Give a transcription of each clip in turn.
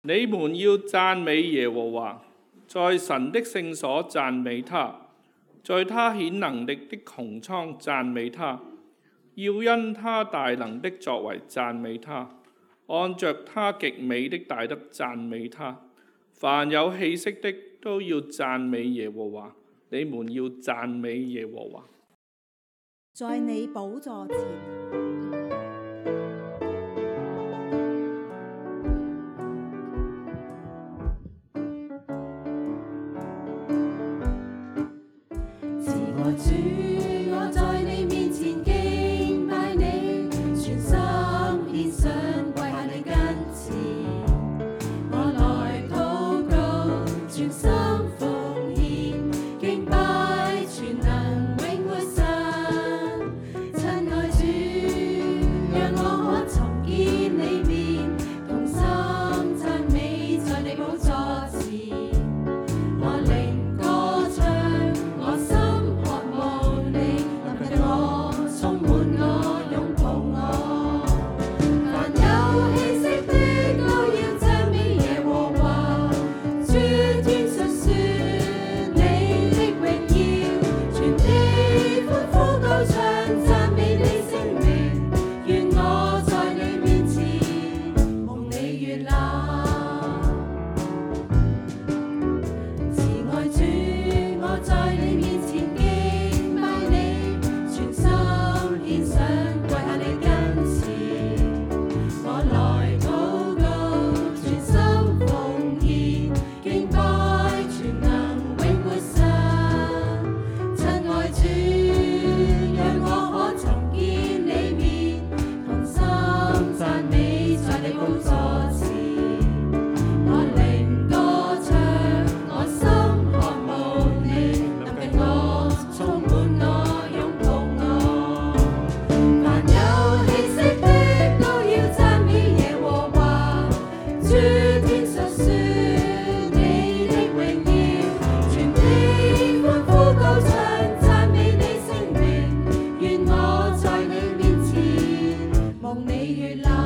你們要讚美耶和華，在神的聖所讚美他，在他顯能力的穹蒼讚美他，要因他大能的作為讚美他，按着他極美的大德讚美他。凡有氣息的都要讚美耶和華，你們要讚美耶和華。 在你寶座前， 主，我在你面前敬拜你，全心獻上，跪下你跟前。我來禱告，全心奉獻，敬拜全能永活神。親愛主，讓我可尋見你面，同心讚美在你寶座前。我靈歌唱，我心充滿我，擁抱我。凡有氣息的都要讚美耶和華，諸天述說你的榮耀，全地歡呼高唱讚美你聖名。願我在你面前蒙你悅納，慈愛主，我在你面前敬拜你，全心獻上，跪下你跟前。我來禱告，全心奉獻，敬拜全能永活神。親愛主，讓我可尋見你面，同心讚美在你寶座前。我靈歌唱，我心渴慕你，臨近我，充滿我，擁抱我。凡有氣息的都要讚美耶和華，諸天述說你的榮耀，全地歡呼高唱讚美你聖名。願我在你面前蒙你悅納。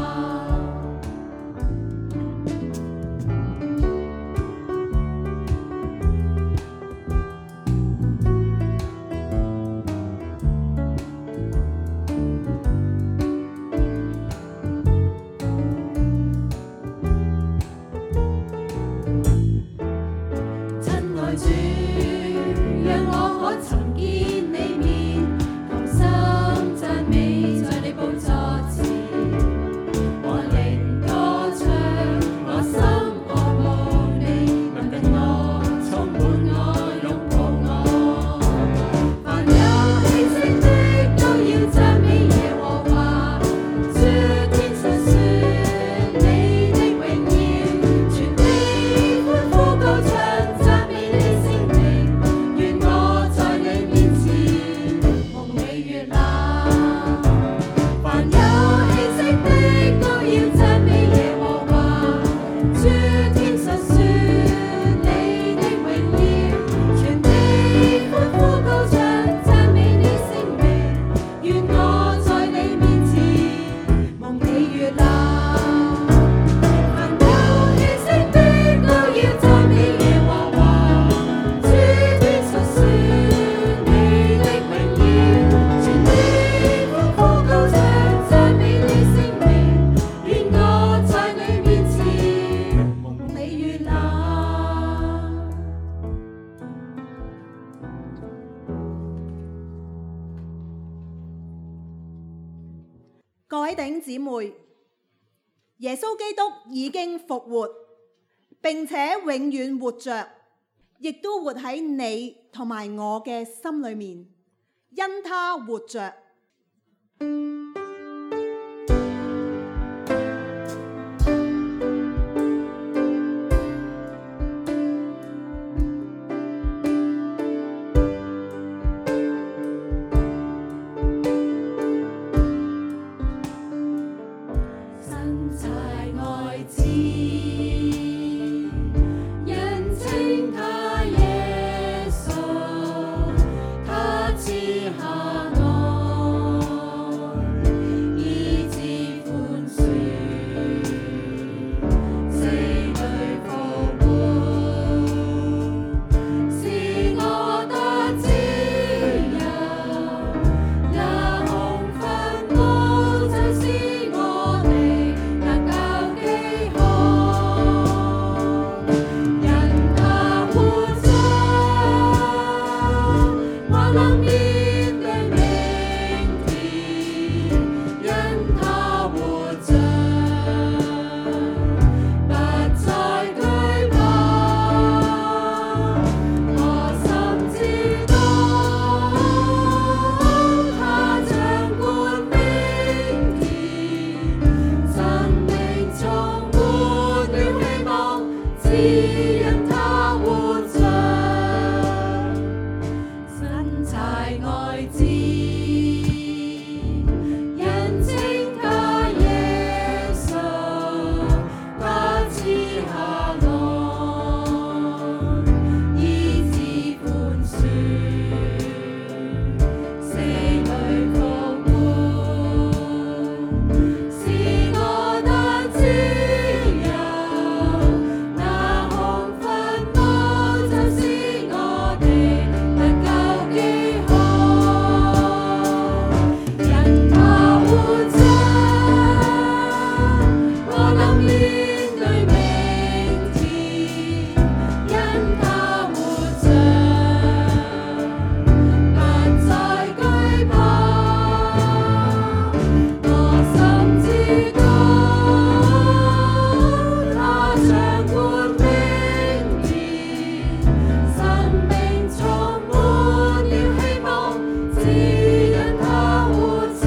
親愛主，讓我可尋見你面，同心讚美在你寶座前。我靈歌唱，我心渴慕你，臨近我，充滿我，擁抱我。凡有氣息的都要讚美耶和華，諸天述說你的榮耀，全地歡呼高唱讚美你聖名。願我在你面前蒙你悅納。凡有氣息的都要讚美耶和華，諸天述說你的榮耀，全地歡呼高唱讚美你聖名。願我在你面前蒙你悅納。凡有氣息的都要讚美耶和華，諸天述說你的榮耀，全地歡呼高唱讚美你聖名。願我在你面前蒙你悅納。 各位弟兄姊妹，耶穌基督已經復活，並且永遠活着，亦都活喺你同埋我嘅心裏面，因他活着。 神柴愛子，因稱他耶穌，他賜下愛。 因他活着，身柴愛子，人稱他耶穌，他賜下愛，醫治寬恕，死裏復活，是我的自由，那空憤怒就是我哋得救記號，因他活着，我能面對明天，因他活着，不再懼怕，我心知道，他掌管明天，生命充滿了希望，只因他活着。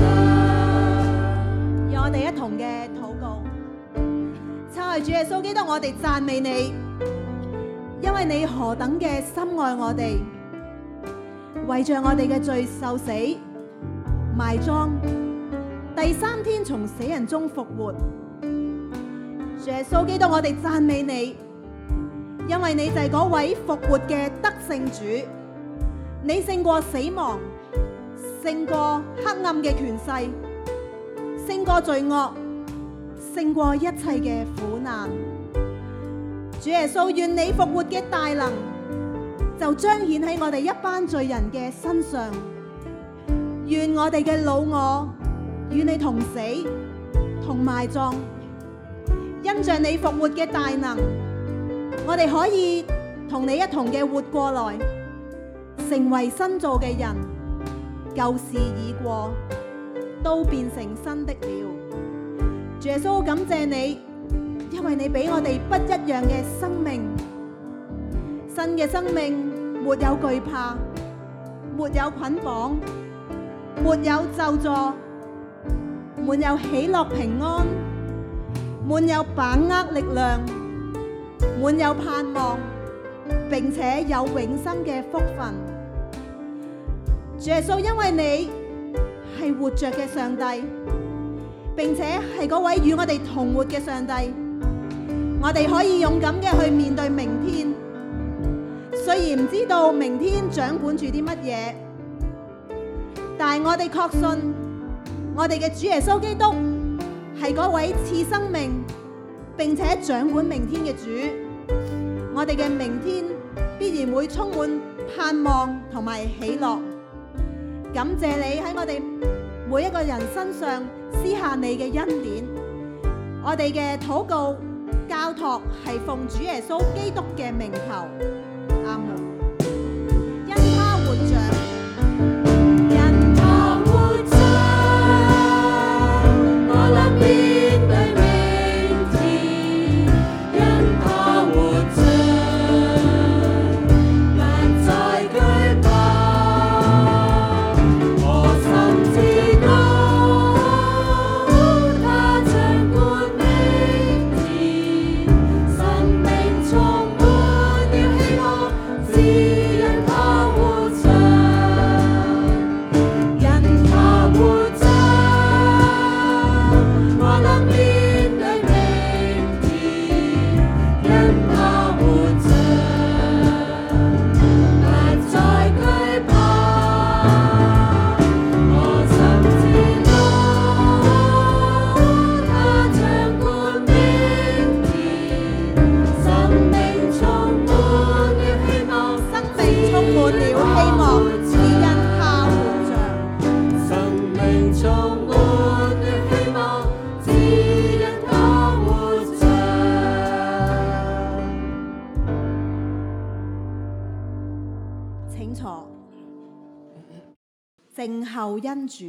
讓我哋一同嘅禱告，親愛主耶穌基督，我哋讚美你，因為你何等嘅深愛我哋，為着我哋嘅罪受死、埋葬，第三天從死人中復活。主耶穌基督，我哋讚美你，因為你就係嗰位復活嘅得勝主，你勝過死亡，勝過黑暗嘅權勢，勝過罪惡，勝過一切嘅苦難。主耶穌，願你復活嘅大能就彰顯喺我哋一班罪人嘅身上。願我哋嘅老我與你同死同埋葬，因着你復活嘅大能，我哋可以同你一同嘅活過來，成為新造嘅人，舊事已過，都變成新的了。主耶穌，感謝你，因為你俾我哋不一樣嘅生命，新嘅生命沒有懼怕，沒有捆綁，沒有咒詛，滿有喜樂平安，滿有把握力量，滿有盼望，並且有永生嘅福分。主耶穌，因為你係活着嘅上帝，並且係嗰位與我哋同活嘅上帝，我哋可以勇敢嘅去面對明天。雖然唔知道明天掌管住啲乜嘢，但係我哋確信我哋嘅主耶穌基督係嗰位賜生命並且掌管明天嘅主。我哋嘅明天必然會充滿盼望同埋喜樂。感謝你喺我哋每一個人身上施下你嘅恩典。我哋嘅禱告交託係奉主耶穌基督嘅名求。阿門。因他活着， 因他活着，我能面對明天，因他活着，不再懼怕，我心知道，他掌管明天，生命充滿了希望，只因他活着，因他活着，我能面對明天，因他活着，不再懼怕，我心知道，他掌管明天，生命充滿了希望， 生命充滿了希望，只因他活着。 生命充滿了希望，只因他活着。 請坐，靜候恩主。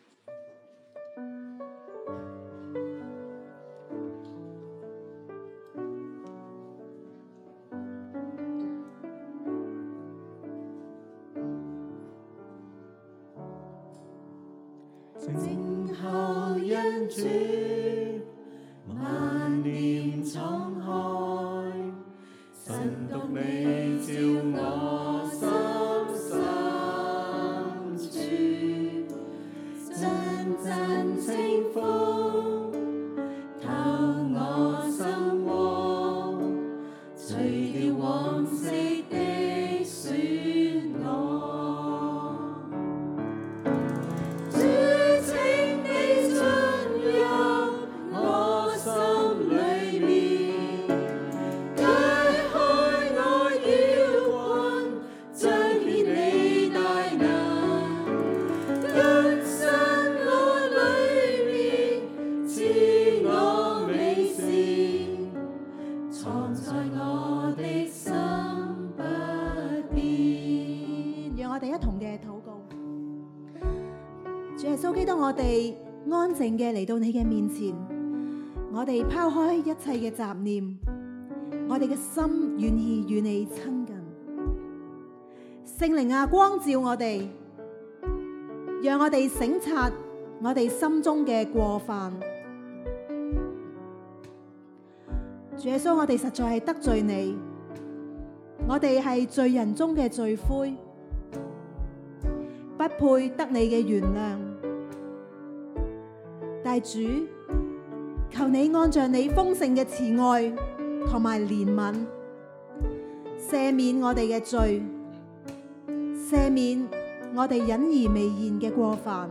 靜候恩主，萬念敞開， 神獨你照我心深處，陣陣清風透我心窩，除掉往昔的損我。主請你進入我心裏面，解開我擾困，彰顯你大能，更新我裏面，賜我美善，藏在我的心不變。 讓我哋一同嘅禱告。主耶穌基督，我哋安靜嘅嚟到你嘅面前，我哋拋開一切嘅雜念，我哋嘅心願意與你親近。聖靈啊，光照我哋，讓我哋省察我哋心中嘅過犯。主耶穌，我哋實在係得罪你，我哋係罪人中嘅罪魁，不配得你嘅原諒。但主，求你按照你豐盛嘅慈愛同埋憐憫，赦免我哋嘅罪，赦免我哋隱而未現嘅過犯。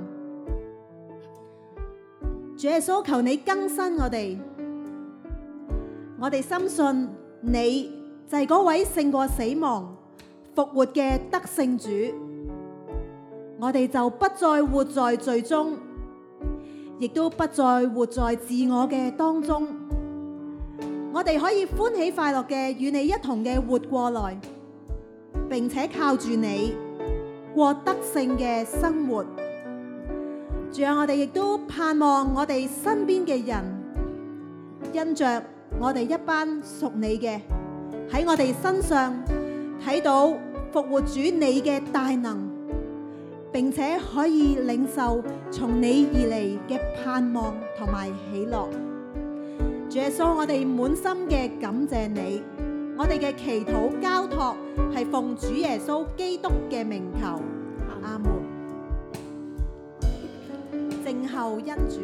主耶穌，求你更新我哋，我哋深信你就係嗰位勝過死亡、復活嘅得勝主，我哋就不再活在罪中，亦都不再活在自我嘅當中，我哋可以歡喜快樂嘅與你一同嘅活過來，並且靠住你過得勝嘅生活。仲有我哋亦都盼望我哋身邊嘅人，因着我哋一班屬你嘅，喺我哋身上睇到復活主你嘅大能，並且可以領受從你而嚟嘅盼望同埋喜樂。主耶穌，我哋滿心嘅感謝你，我哋嘅祈禱交託係奉主耶穌基督嘅名求，阿門。靜候恩主。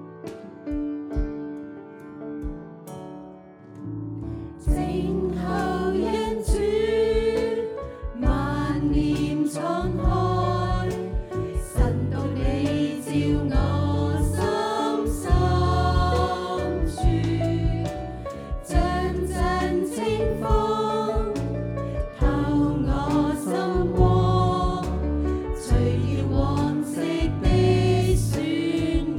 靜候恩主，萬念敞開，神獨你照我心深處，陣陣清風透我心窩，除掉往昔的損我。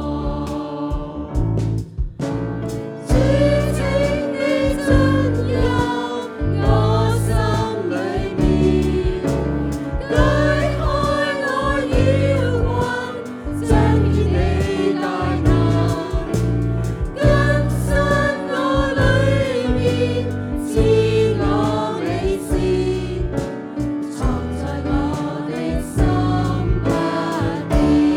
主請你進入我心裏面，解開我擾困，彰顯你大能，更新我裏面，賜我美善，藏在我的心不變。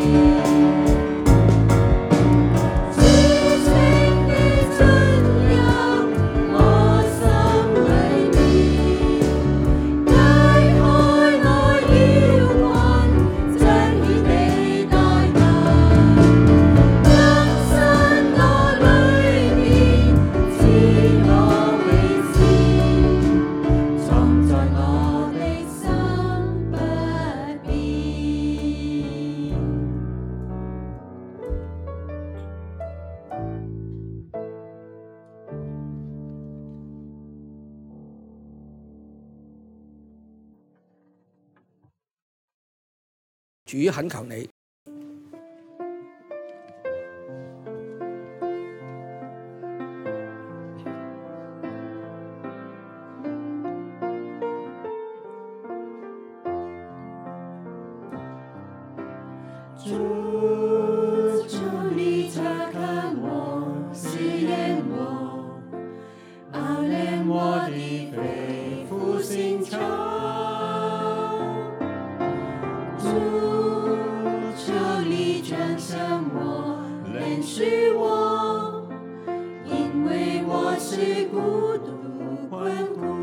主請你進入我心裏面，解開我擾困，彰顯你大能，更新我裏面，賜我美善，藏在我的心不變。 主懇求你， 主，求你察看我，試驗我，熬煉我的肺腑心腸。主，求你轉向我，憐恤我，因為我是孤獨困苦。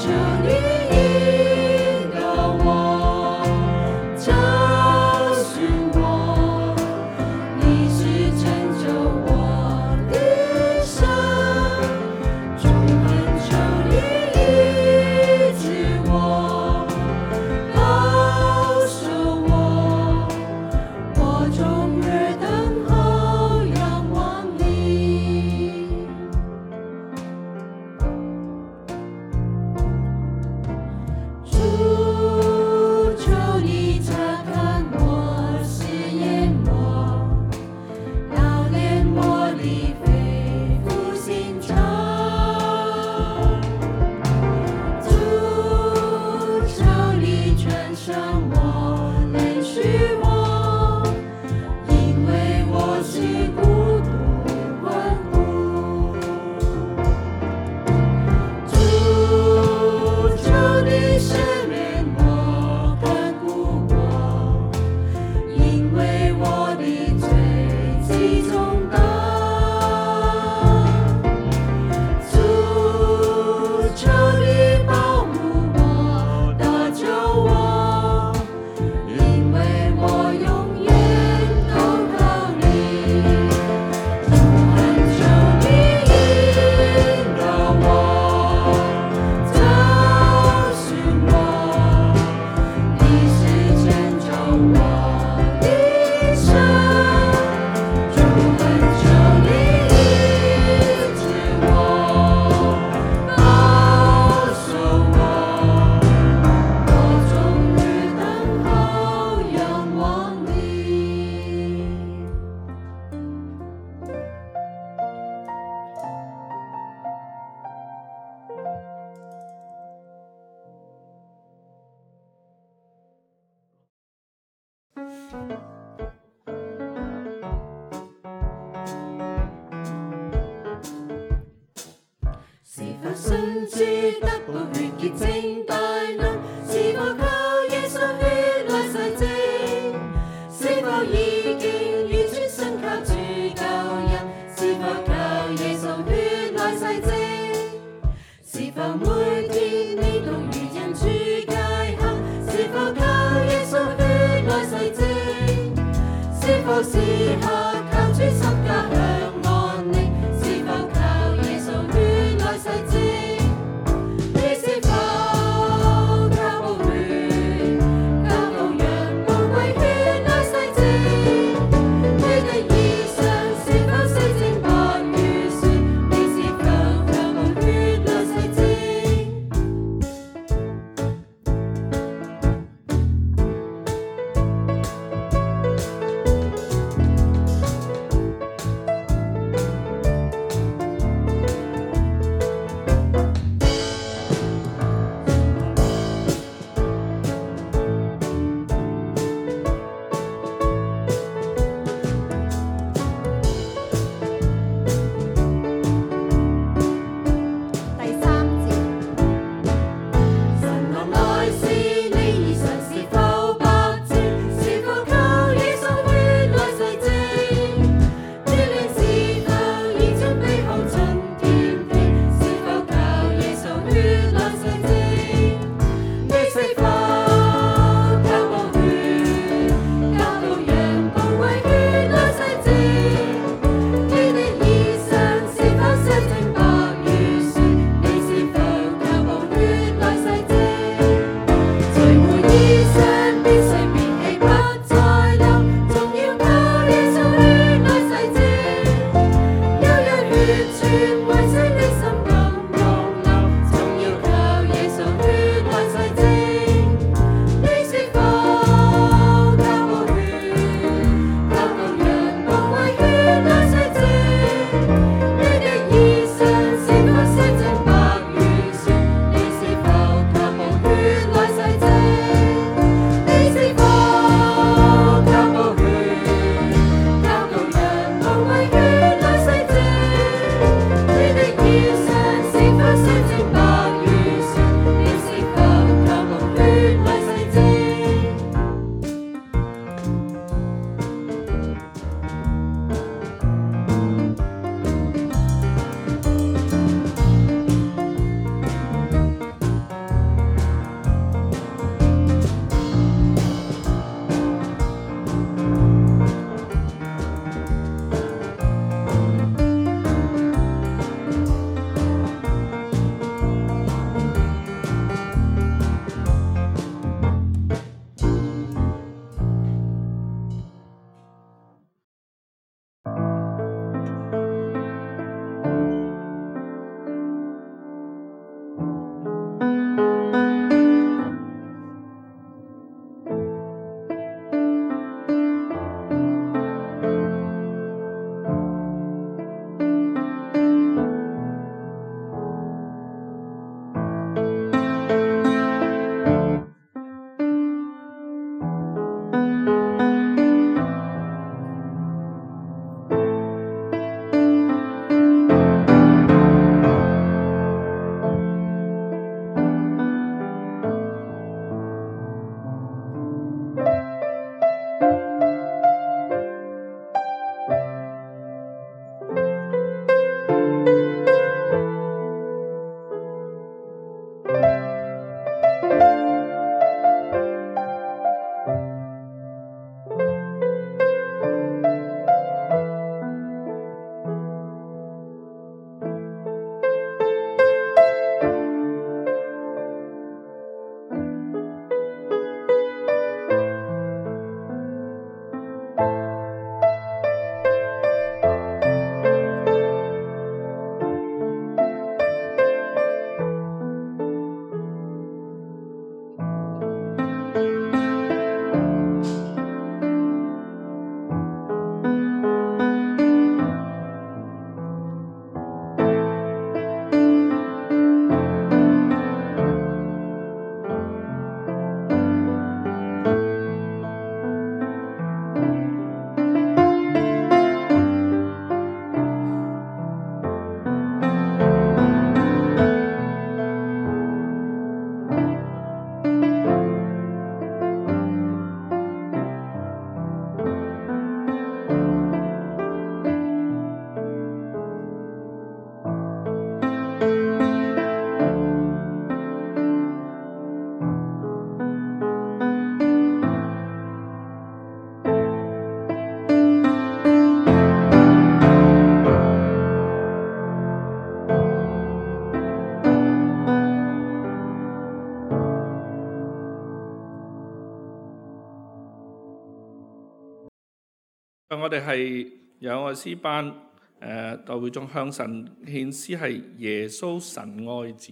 是否信主得到血潔淨大能？是否靠耶穌血來洗淨？是否已經完全信靠主救恩？是否靠耶穌血來洗淨？是否每天你都與人主界行？是否靠耶穌血來洗淨？是否時刻靠主十架向安寧？是否靠耶穌血來洗淨？你是否靠寶血、靠羔羊寶貴血來洗淨？你的衣裳是否洗淨不如雪？你是否靠寶血來洗淨？ 我哋係有個詩班，代會眾向神獻詩係耶穌神愛子。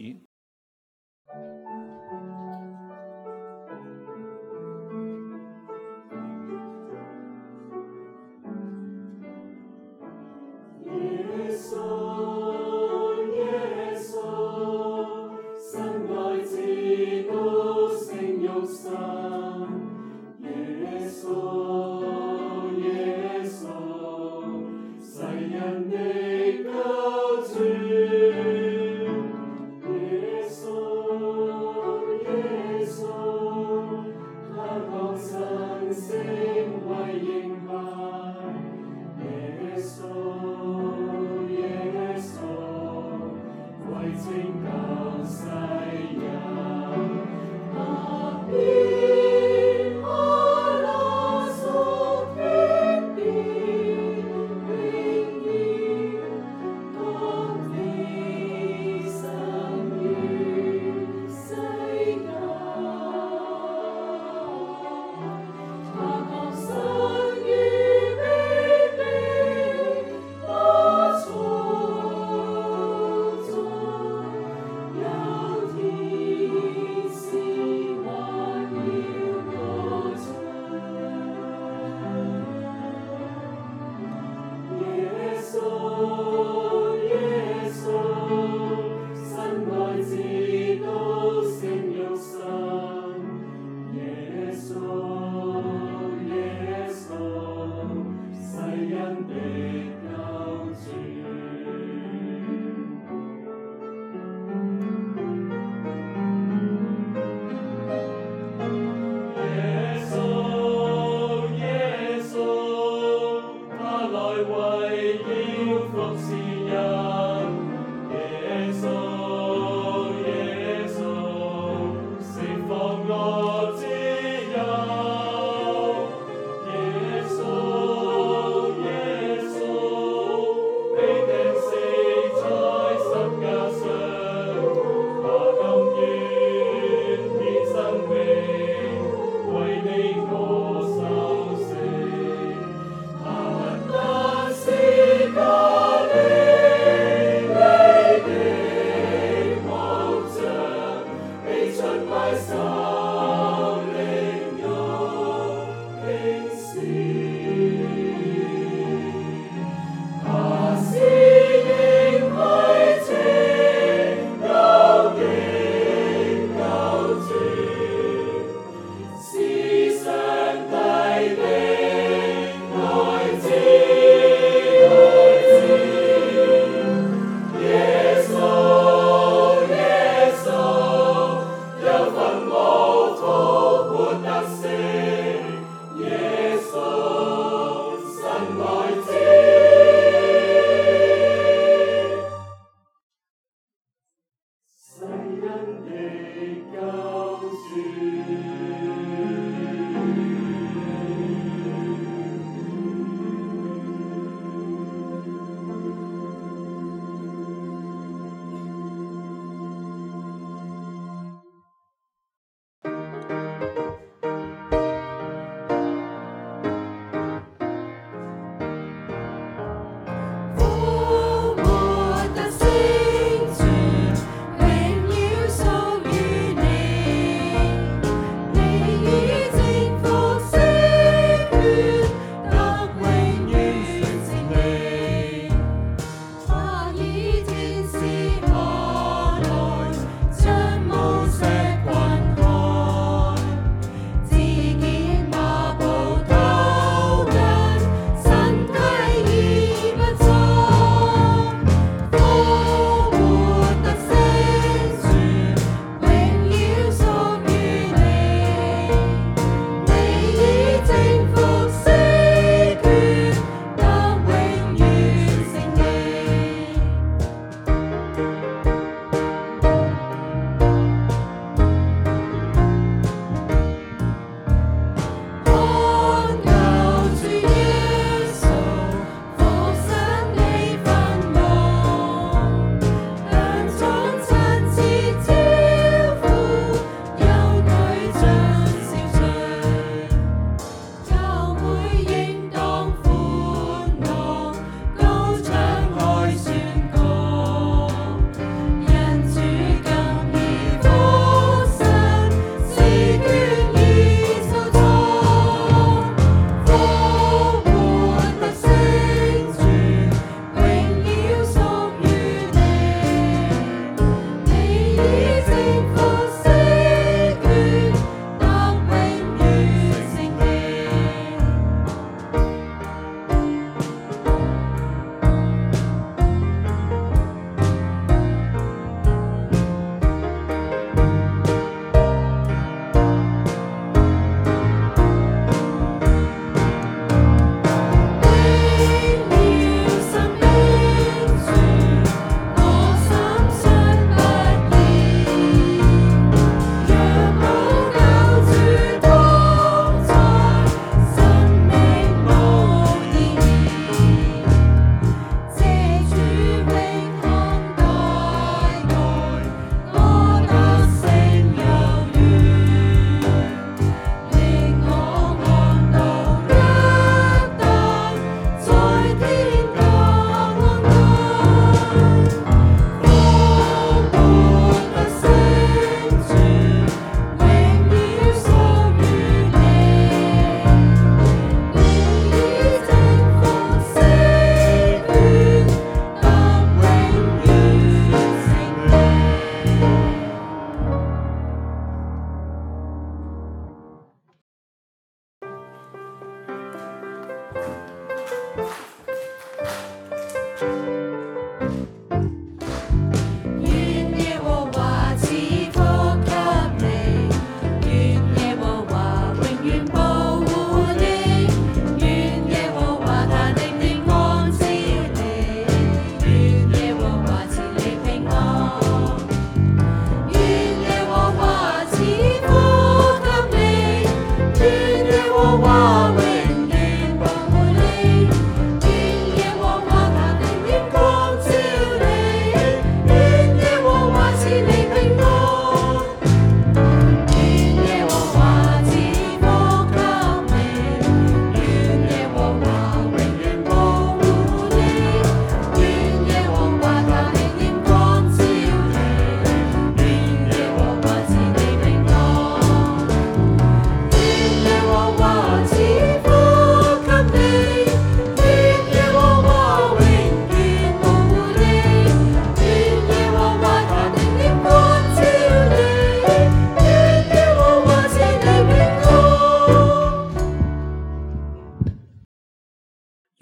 有份我。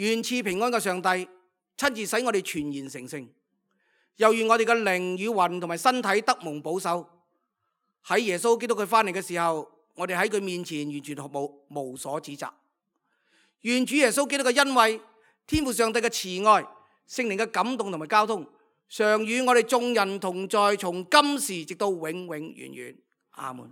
願賜平安嘅上帝親自使我哋全然成聖，又願我哋嘅靈與魂同埋身體得蒙保守。喺耶穌基督佢翻嚟嘅時候，我哋喺佢面前完全無所指責。願主耶穌基督嘅恩惠、天父上帝嘅慈愛、聖靈嘅感動同埋交通，常與我哋眾人同在，從今時直到永永遠遠。阿門。